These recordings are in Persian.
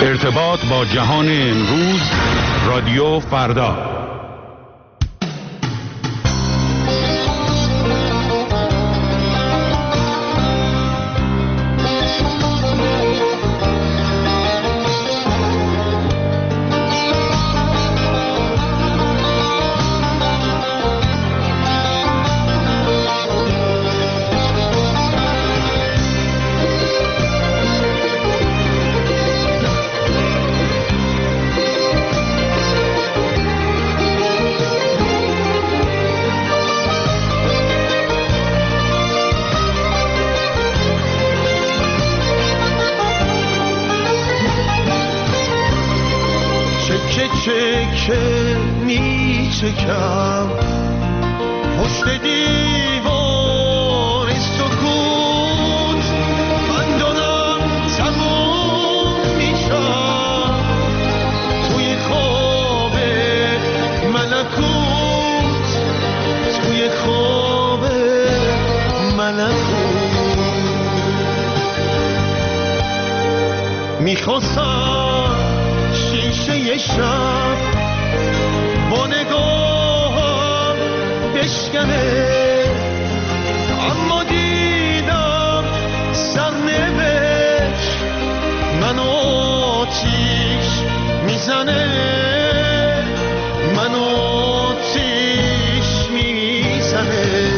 ارتباط با جهان امروز، رادیو فردا. چکه می چکم پشت دیوار سکوت، من دارم تموم میشم توی خواب ملکوت، توی خواب ملکوت. میخواستم شیشه شب با نگاهم بشکنه، اما دیدم سرنوشت منو آتیش میزنه، منو آتیش میزنه.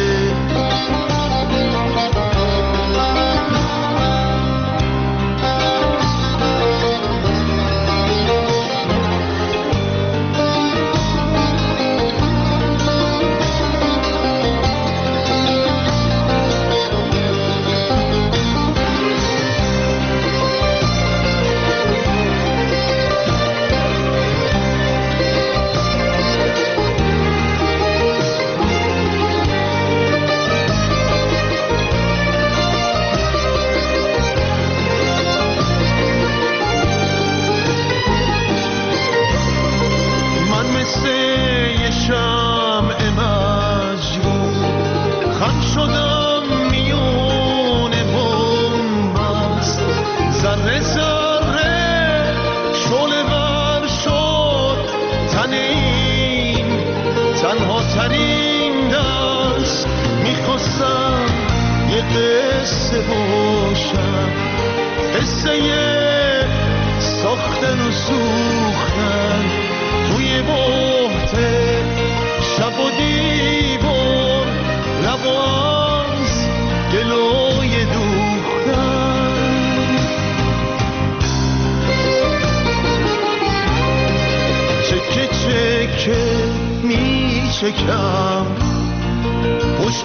چکم پشت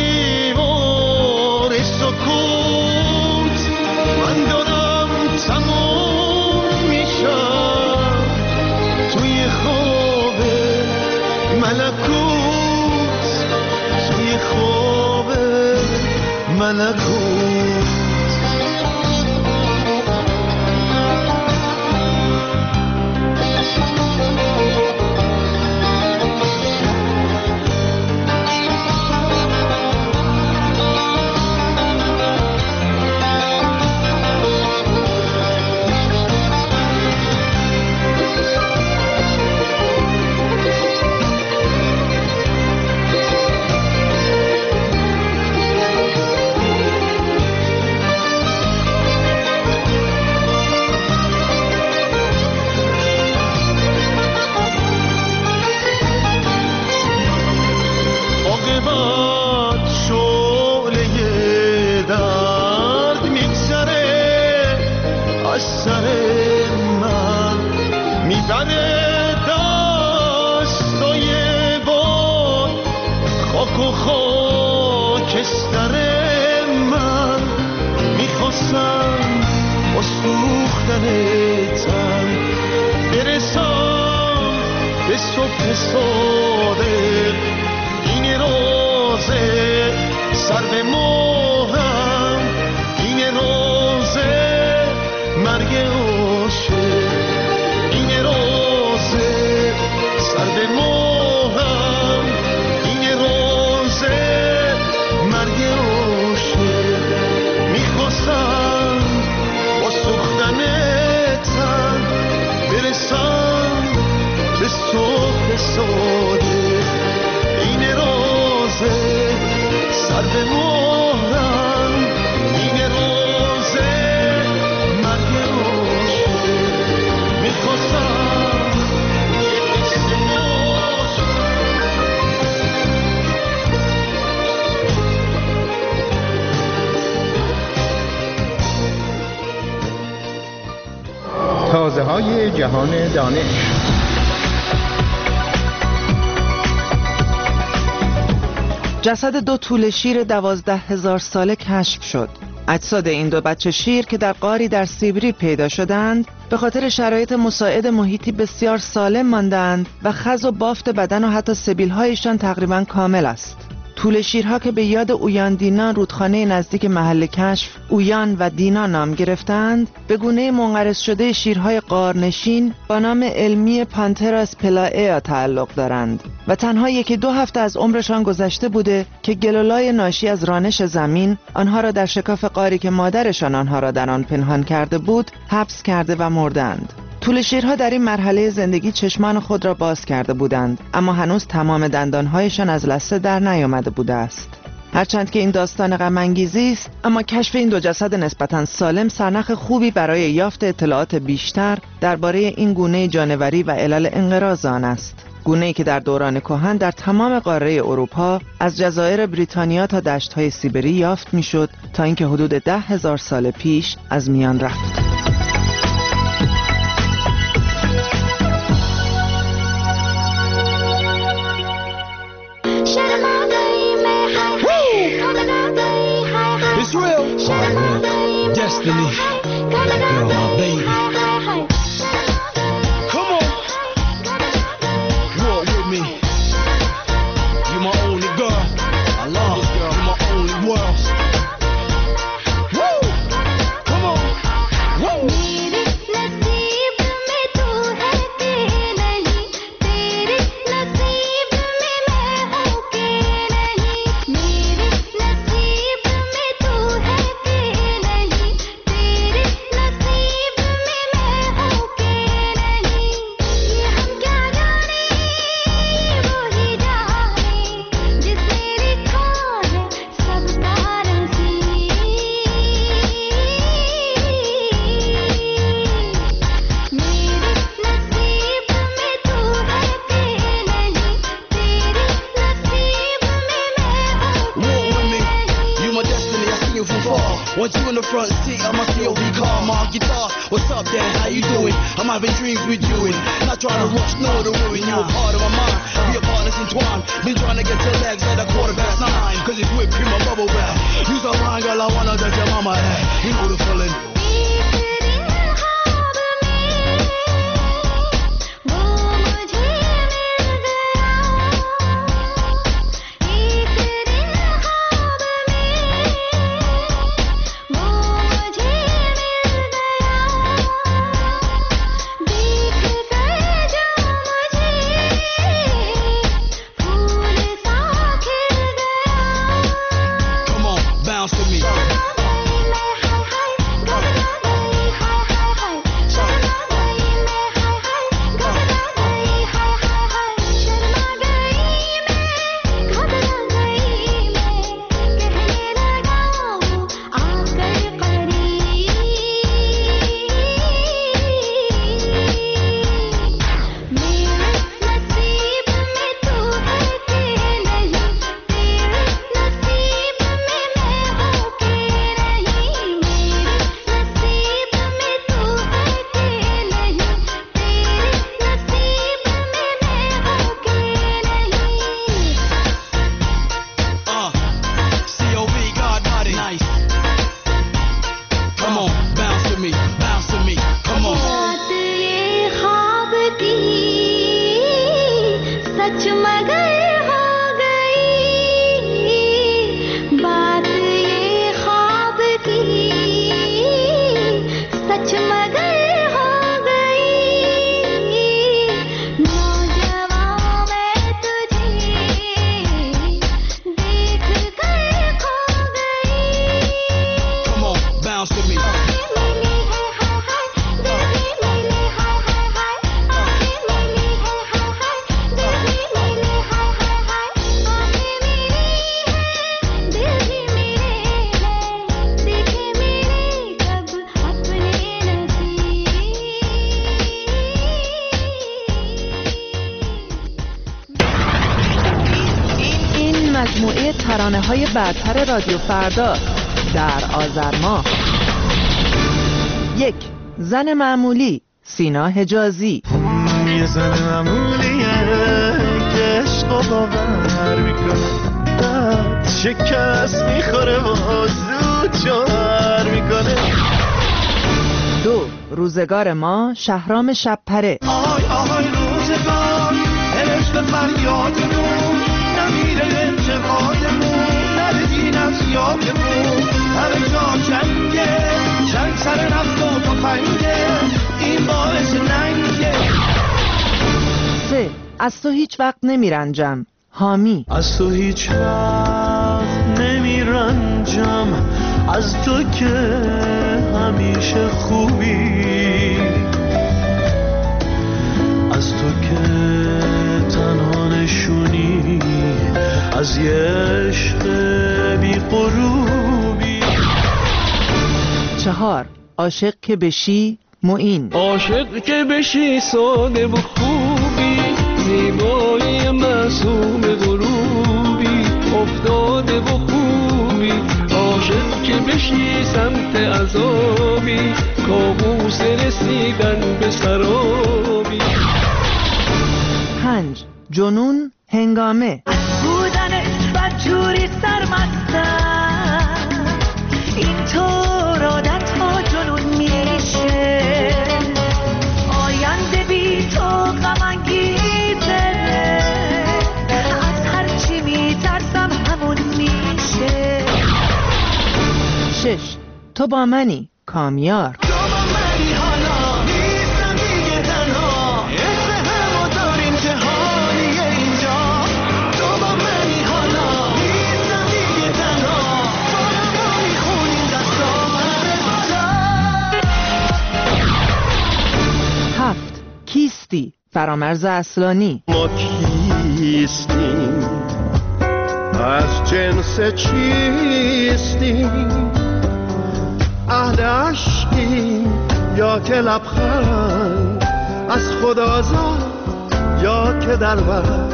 دیوار سکوت، من دارم تموم میشم توی خواب ملکوت، توی خواب ملکوت. میخواستم با سوختن تن تازه‌های جهان دانش. جسد 2 توله شیر 12,000 ساله کشف شد. اجساد این 2 بچه شیر که در غاری در سیبری پیدا شدند به خاطر شرایط مساعد محیطی بسیار سالم ماندند و خز و بافت بدن و حتی سبیل‌هایشان تقریباً کامل است. توله شیرها که به یاد اویان دینا رودخانه نزدیک محل کشف اویان و دینا نام گرفتند، به گونه منقرض شده شیرهای غارنشین با نام علمی پانتراس پلایا تعلق دارند و تنها 1-2 هفته از عمرشان گذشته بوده که گلولای ناشی از رانش زمین آنها را در شکاف غاری که مادرشان آنها را در آن پنهان کرده بود حبس کرده و مردند. توله شیرها در این مرحله زندگی چشمان خود را باز کرده بودند، اما هنوز تمام دندانهایشان از لثه در نیامده بوده است. هرچند که این داستان غم انگیزی است، اما کشف این 2 جسد نسبتاً سالم سرنخ خوبی برای یافت اطلاعات بیشتر درباره این گونه جانوری و علل انقراض آن است. گونه‌ای که در دوران کهن در تمام قاره اروپا از جزایر بریتانیا تا دشت‌های سیبری یافت می‌شد تا اینکه حدود 10,000 سال پیش از میان رفت. It's real. Destiny. Girl, my baby. Come on. Walk with me. You're my only girl. I love this girl. You're my only world. Woo. Come on. Woo. Want you in the front seat of my COV car, my guitar. What's up, Dan? How you doing? I'm having dreams with you and not trying to rush, no to ruin you. A part of my mind, we are partners entwined. Been trying to get your legs at 9:15, cause it's whipped cream and bubble wrap. You's a line, girl, I wanna touch your mama head. You know the feeling. مجموعه ترانه‌های برتر رادیو فردا در آذر ماه. 1. زن معمولی سینا حجازی. یه زن معمولیه که عشقو باور میکنه، بعد شکست میخوره و زود جوهر میکنه. 2. روزگار ما، شهرام شبپره. آهای آهای روزگار، عشق فریادمون، نمیره انتقادمون، نردین از یادمون، همه جا جنگه، چند سر نفت و تفنگه، این باعث ننگه. 3. از تو هیچ وقت نمیرنجم، حامی. از تو هیچ وقت نمیرنجم، از تو که همیشه خوبی، از تو که تنها نشونی از یه عشق بی غروبی. 4. عاشق که بشی، معین. عاشق که بشی ساده و خوبی، زیبایی معصوم غروبی، افتاده و خوبی. عاشق که بشی سمت عذابی، کابوس رسیدن به سرابی. 5. جنون هنگامه. بودنت بدجوری سرمستم، اینطور عادت ها جنون میشه، آینده بی تو غم انگیزه، از هرچی میترسم همون میشه. 6. تو با منی، کامیار. تو با منی حالا نیستم دیگه تنها، عشق همو داریم جهانیه اینجا. تو با منی حالا نیستم دیگه تنها، بارم رو میخونیم دستا همه بالا. 7. کیستی، فرامرز اصلانی. ما کیستیم، از جنس چیستیم، اهل عشقیم یا که لبخند از خدا زد یا که در بر.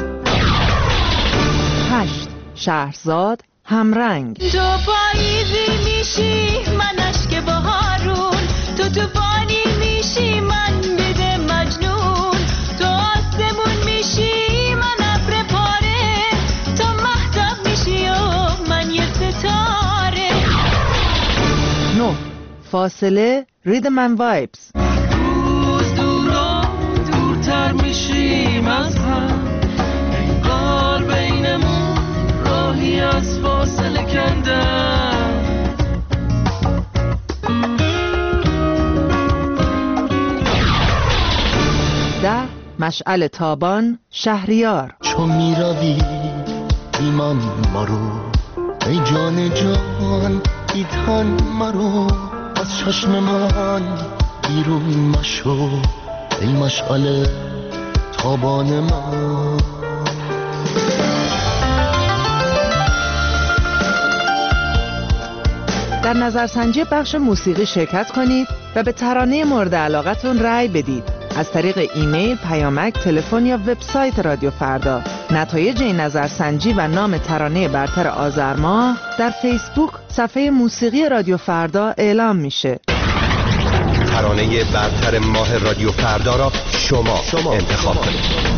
8. شهرزاد همرنگ. تو پاییزی میشی من اشک بهارون، تو بانی میشی من بده مجنون، تو آسمون میشی من ابر پاره، تو مهتاب میشی و من یه ستاره. 9. فاصله، ریدم اند وایبز. روز دورا دورتر میشیم از هم، انگار بینمون راهی از فاصله کندم. 10. مشعل تابان، شهریار. چون میروی ایمان مرو، ای جان جان ای تن مرو، از چشم من بیرون مشو، ای مشعل تابان من. در نظرسنجی بخش موسیقی شرکت کنید و به ترانه مورد علاقتون رأی بدید. از طریق ایمیل، پیامک، تلفن یا وبسایت رادیو فردا. نتایج این نظرسنجی و نام ترانه برتر آذر ماه در فیسبوک صفحه موسیقی رادیو فردا اعلام میشه. ترانه برتر ماه رادیو فردا را شما انتخاب کنید.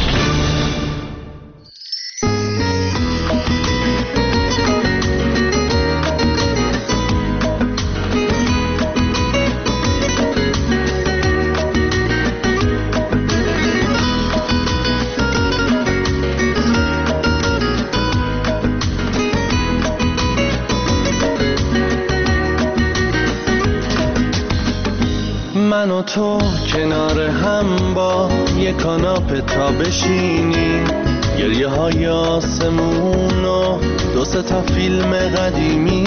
من و تو کنار هم با یک کاناپه تا بشینیم، گریه های آسمون و 2-3 تا فیلم قدیمی،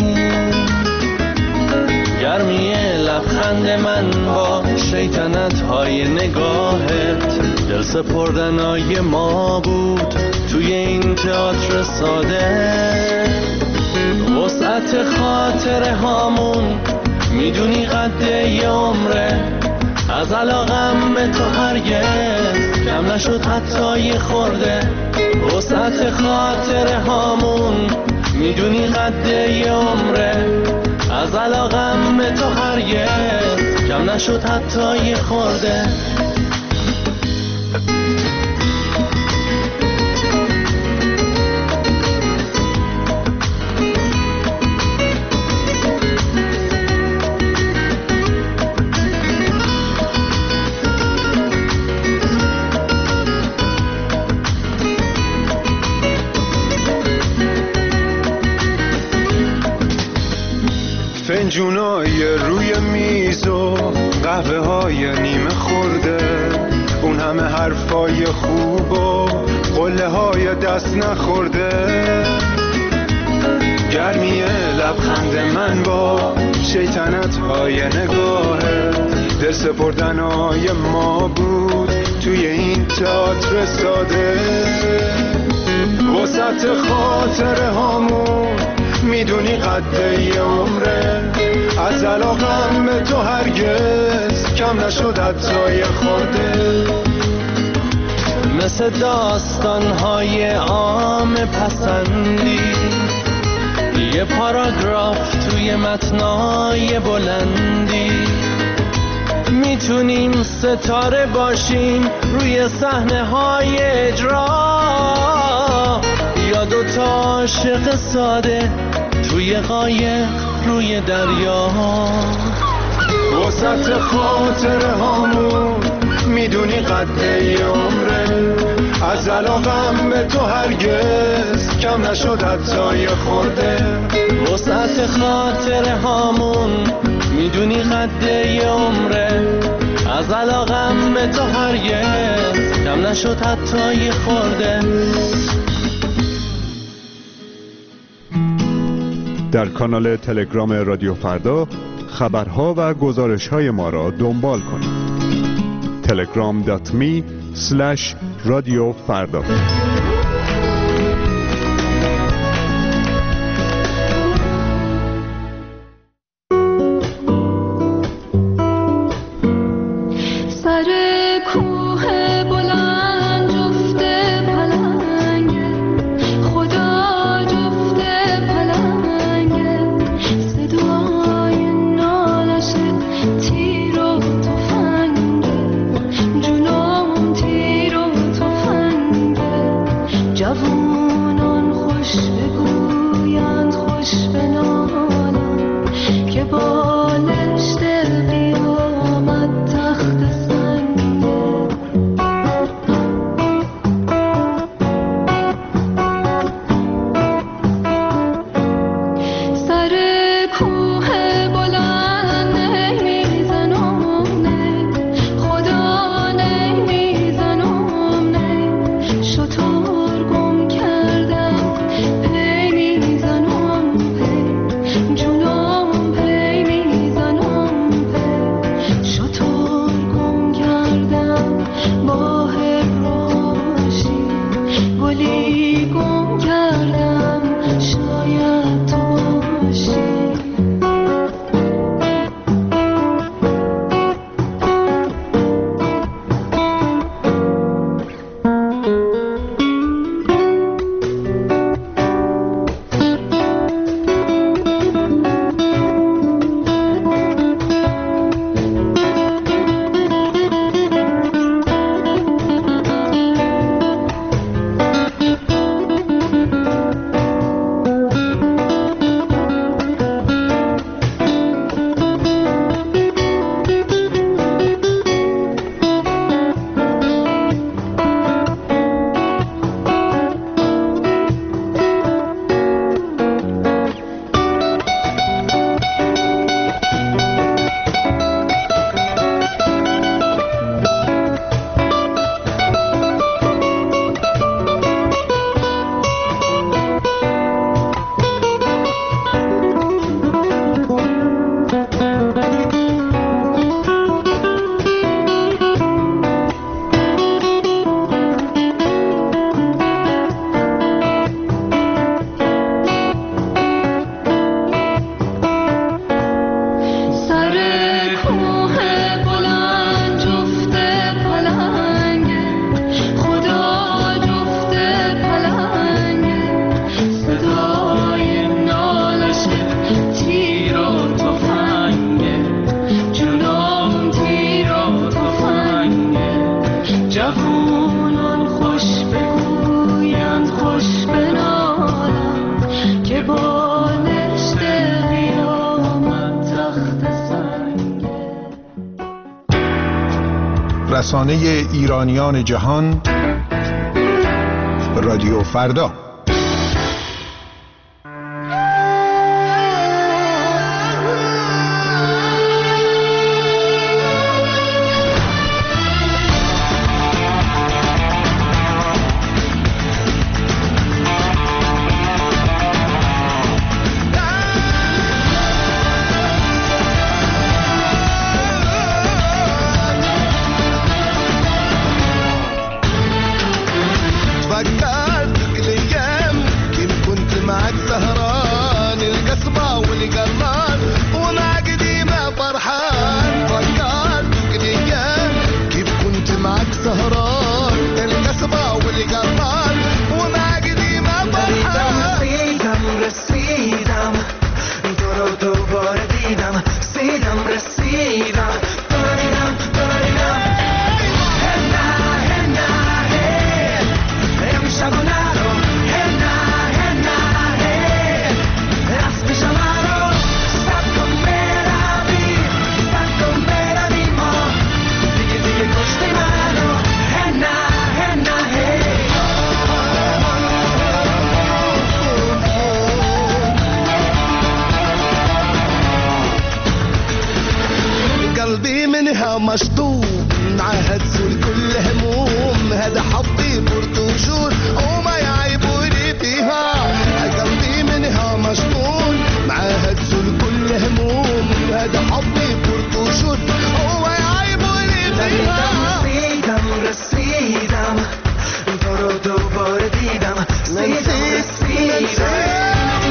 گرمی لبخند من با شیطنت های نگاهت، دل سپردنای ما بود توی این تئاتر ساده، وسعت خاطره هامون میدونی قد یه عمره، از علاقم به تو هرگز کم نشد حتی یه خورده، وسعت خاطره هامون میدونی قد یه عمره، از علاقم به تو هرگز کم نشد حتی یه خورده. فنجونای روی میز و قهوه های نیمه خورده، اون همه حرفای خوب و قله های دست نخورده، گرمی لبخند من با شیطنت های نگاهه، دل سپردنای ما بود توی این تئاتر ساده. وسط خاطره هامون میدونی قد یه عمره، از علاقم به تو هرگز کم نشد حتی یه خورده. مثل داستان‌های عام پسندی، یه پاراگراف توی متنای بلندی، میتونیم ستاره باشیم روی صحنه‌های اجرا، یا دوتا عاشق ساده توی قایق روی دریا. وسط خاطره هامون میدونی قد یه عمره، از علاقم به تو هرگز کم نشد حتی یه خورده. وسط خاطره هامون میدونی قد یه عمره، از علاقم به تو هرگز کم نشد حتی یه خورده. در کانال تلگرام رادیو فردا خبرها و گزارش‌های ما را دنبال کنید. telegram.me/رادیو فردا. رسانه ایرانیان جهان، رادیو فردا. مشطوب عهد سول كل هموم هذا حظي برتوشور وما يعيبوني فيها قلبي منها مشطول معهد سول كل هموم هذا حظي برتوشور وما يعيبوني فيها رسيدم تو رو دوباره دیدم رسیدم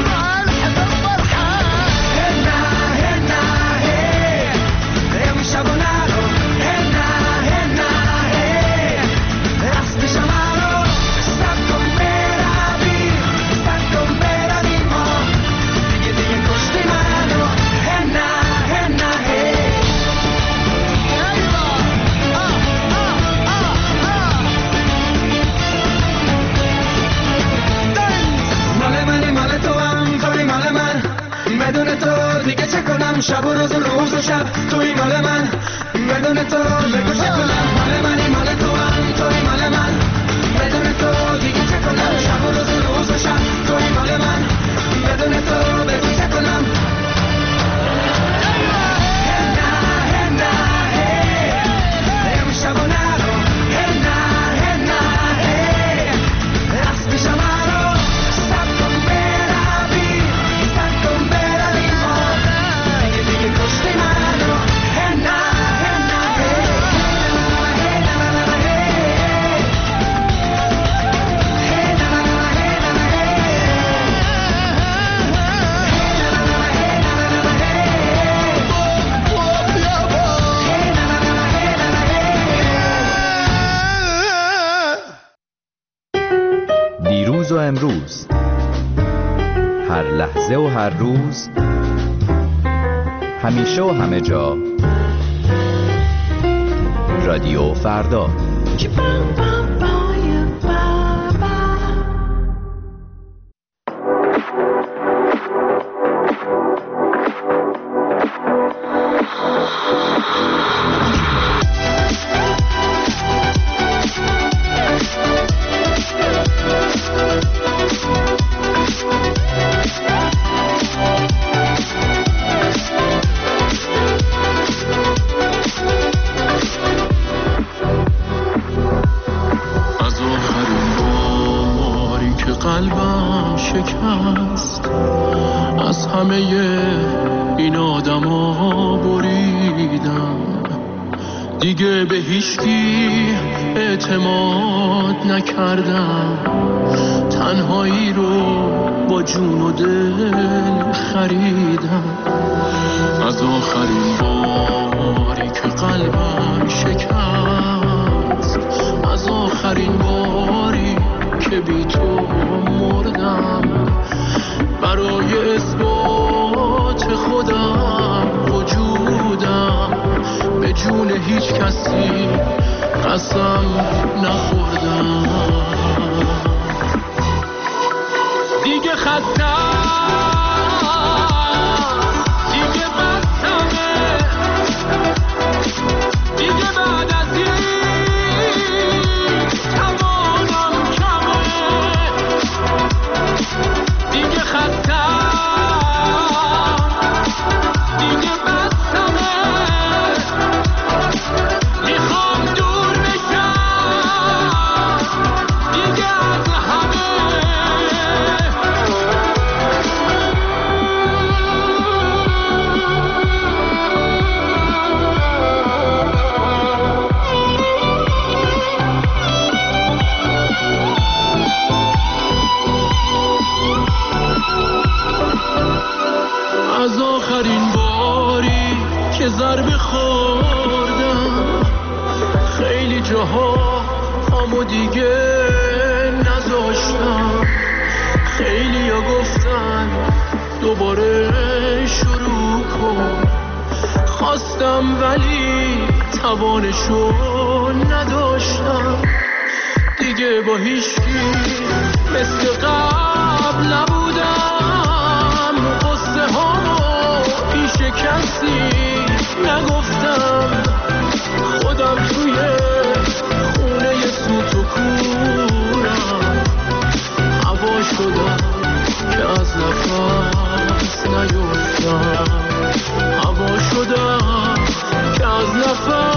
شب و روز و روز و شب توی مال من بدون تو بگو چه کنم مال منی مال تو هم توی مال من بدون تو دیگه چه کنم شب و روز و روز و شب توی مال من بدون تو بگو چه کنم و امروز، هر لحظه و هر روز، همیشه و همه جا، رادیو فردا. قلبم شکست از همه این آدما بریدم دیگه به هیچکی اعتماد نکردم تنهایی رو با جون و دل خریدم از آخرین باری که قلبم شکست از آخرین باری که بی تو مردم برای اثبات خودم وجودم به جون هیچ کسی قسم نخوردم دیگه خستم دیگه بستمه دیگه بعد از این پامو دیگه نذاشتم. خیلی ها گفتن دوباره شروع کن، خواستم ولی توانشو نداشتم. دیگه با هیچکی مثل قبل نبودم، قصه ها پیش کسی نگفتم. خودم توی خونه سوت و کورم هوا شدم که از نفس نیفتم. هوا شدم که از نفس